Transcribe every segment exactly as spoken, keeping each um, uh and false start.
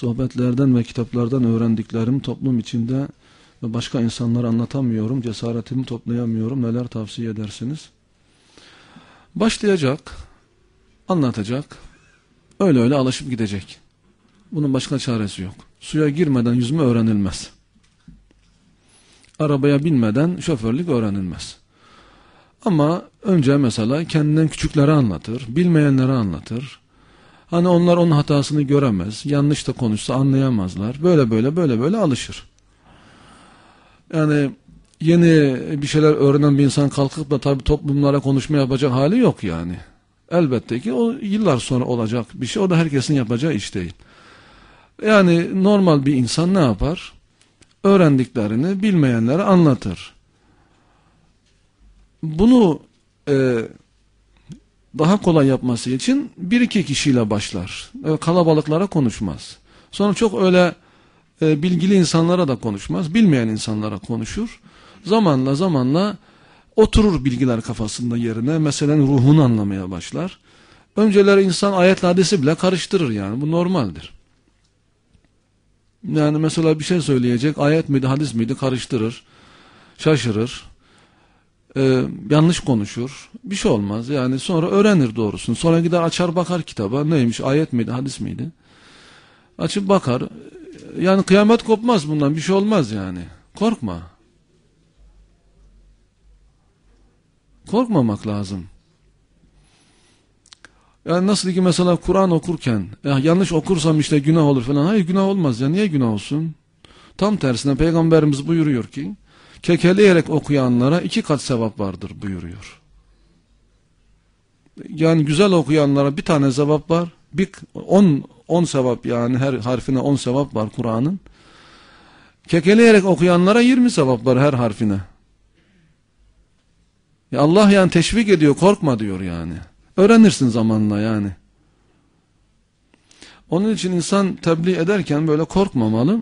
sohbetlerden ve kitaplardan öğrendiklerim toplum içinde ve başka insanlara anlatamıyorum, cesaretimi toplayamıyorum. Neler tavsiye edersiniz? Başlayacak, anlatacak, öyle öyle alışıp gidecek. Bunun başka çaresi yok. Suya girmeden yüzme öğrenilmez. Arabaya binmeden şoförlük öğrenilmez. Ama önce mesela kendinden küçüklere anlatır, bilmeyenlere anlatır. Hani onlar onun hatasını göremez, yanlış da konuşsa anlayamazlar. Böyle böyle böyle böyle alışır. Yani yeni bir şeyler öğrenen bir insan kalkıp da tabii toplumlara konuşma yapacak hali yok yani. Elbette ki o yıllar sonra olacak bir şey. O da herkesin yapacağı iş değil. Yani normal bir insan ne yapar? Öğrendiklerini bilmeyenlere anlatır. Bunu e, daha kolay yapması için bir iki kişiyle başlar. E, kalabalıklara konuşmaz. Sonra çok öyle e, bilgili insanlara da konuşmaz. Bilmeyen insanlara konuşur. Zamanla zamanla oturur bilgiler kafasında yerine. Meselenin ruhunu anlamaya başlar. Önceleri insan ayetle hadisi bile karıştırır yani. Bu normaldir. Yani mesela bir şey söyleyecek, ayet miydi, hadis miydi karıştırır, şaşırır, ee, yanlış konuşur, bir şey olmaz. Yani sonra öğrenir doğrusunu. Sonra gider açar bakar kitaba, neymiş, ayet miydi, hadis miydi? Açıp bakar. Yani kıyamet kopmaz bundan, bir şey olmaz yani. Korkma. Korkmamak lazım. Yani nasıl ki mesela Kur'an okurken ya yanlış okursam işte günah olur falan. Hayır, günah olmaz ya, niye günah olsun? Tam tersine Peygamberimiz buyuruyor ki kekeleyerek okuyanlara iki kat sevap vardır buyuruyor. Yani güzel okuyanlara bir tane sevap var. Bir, on, on sevap yani her harfine on sevap var Kur'an'ın. Kekeleyerek okuyanlara yirmi sevap var her harfine. Ya Allah yani teşvik ediyor, korkma diyor yani. Öğrenirsin zamanla yani. Onun için insan tebliğ ederken böyle korkmamalı.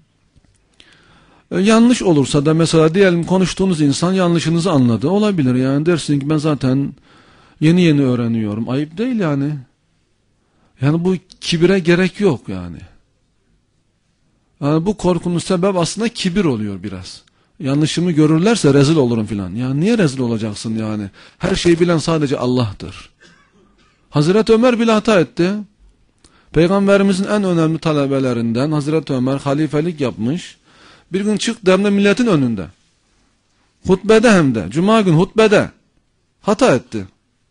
E, yanlış olursa da mesela diyelim konuştuğunuz insan yanlışınızı anladı. Olabilir yani, dersin ki ben zaten yeni yeni öğreniyorum. Ayıp değil yani. Yani bu kibire gerek yok yani. Yani bu korkunun sebep aslında kibir oluyor biraz. Yanlışımı görürlerse rezil olurum filan. Yani niye rezil olacaksın yani? Her şeyi bilen sadece Allah'tır. Hazreti Ömer bile hata etti. Peygamberimizin en önemli talebelerinden Hazreti Ömer halifelik yapmış. Bir gün çıktı hem de milletin önünde. Hutbede hem de. Cuma gün hutbede. Hata etti.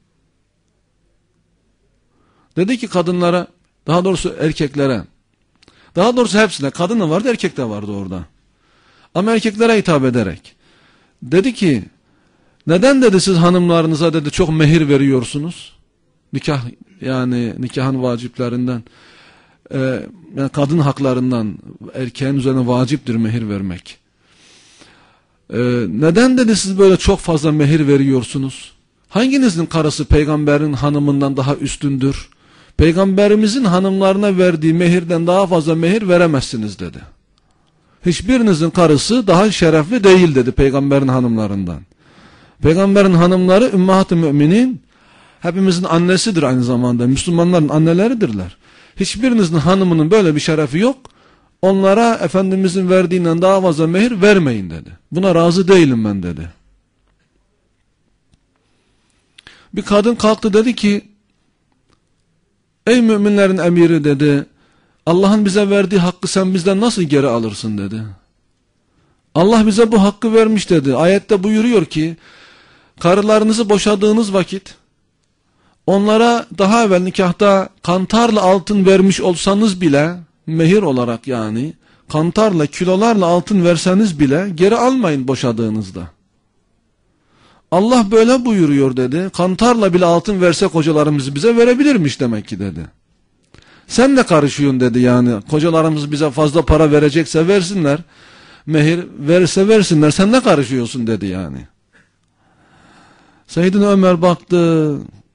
Dedi ki kadınlara, daha doğrusu erkeklere, daha doğrusu hepsine, kadın da vardı erkek de vardı orada. Ama erkeklere hitap ederek. Dedi ki, neden dedi siz hanımlarınıza dedi çok mehir veriyorsunuz? Nikah yani nikahın vaciplerinden, e, yani kadın haklarından erkeğin üzerine vaciptir mehir vermek. E, neden dedi siz böyle çok fazla mehir veriyorsunuz? Hanginizin karısı peygamberin hanımından daha üstündür? Peygamberimizin hanımlarına verdiği mehirden daha fazla mehir veremezsiniz dedi. Hiçbirinizin karısı daha şerefli değil dedi peygamberin hanımlarından. Peygamberin hanımları ümmahat-ı müminin, hepimizin annesidir aynı zamanda. Müslümanların anneleridirler. Hiçbirinizin hanımının böyle bir şerefi yok. Onlara Efendimizin verdiğinden daha fazla mehir vermeyin dedi. Buna razı değilim ben dedi. Bir kadın kalktı dedi ki, ey müminlerin emiri dedi, Allah'ın bize verdiği hakkı sen bizden nasıl geri alırsın dedi. Allah bize bu hakkı vermiş dedi. Ayette buyuruyor ki, karılarınızı boşadığınız vakit, onlara daha evvel nikahta kantarla altın vermiş olsanız bile, mehir olarak yani, kantarla, kilolarla altın verseniz bile geri almayın boşadığınızda. Allah böyle buyuruyor dedi. Kantarla bile altın verse kocalarımız bize verebilirmiş demek ki dedi. Sen de karışıyorsun dedi yani. Kocalarımız bize fazla para verecekse versinler. Mehir verirse versinler. Sen de karışıyorsun dedi yani. Seyyidina Ömer baktı.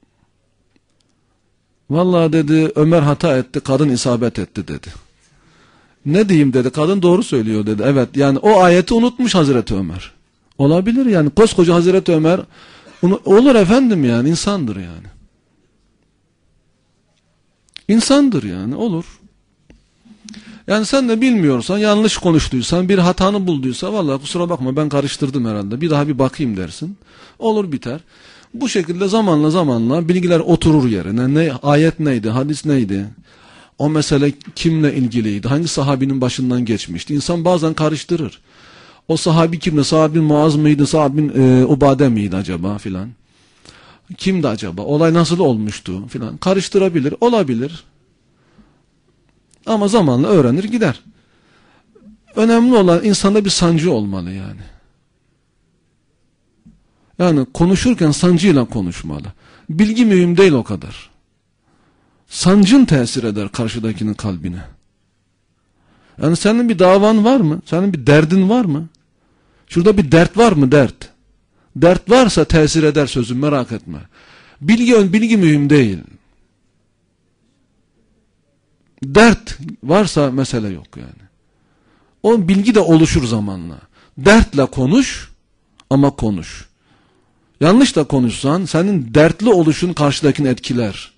Vallahi dedi Ömer hata etti, kadın isabet etti dedi. Ne diyeyim dedi, kadın doğru söylüyor dedi. Evet yani o ayeti unutmuş Hazreti Ömer. Olabilir yani, koskoca Hazreti Ömer olur efendim yani, insandır yani. İnsandır yani, olur. Yani sen de bilmiyorsan, yanlış konuştuysan, bir hatanı bulduysa, vallahi kusura bakma ben karıştırdım herhalde, bir daha bir bakayım dersin. Olur biter. Bu şekilde zamanla zamanla bilgiler oturur yerine. Ne, ayet neydi, hadis neydi? O mesele kimle ilgiliydi? Hangi sahabinin başından geçmişti? İnsan bazen karıştırır. O sahabi kimdi? Sa'd bin Muaz mıydı? Sa'd bin e, Ubade miydi acaba filan? Kimdi acaba? Olay nasıl olmuştu filan? Karıştırabilir, olabilir. Ama zamanla öğrenir gider. Önemli olan insanda bir sancı olmalı yani. Yani konuşurken sancıyla konuşmalı. Bilgi mühim değil o kadar. Sancın tesir eder karşıdakinin kalbine. Yani senin bir davan var mı? Senin bir derdin var mı? Şurada bir dert var mı? Dert. Dert varsa tesir eder sözüm, merak etme. Bilgi, bilgi mühim değil. Dert varsa mesele yok yani. O bilgi de oluşur zamanla. Dertle konuş ama konuş. Yanlış da konuşsan senin dertli oluşun karşıdakini etkiler.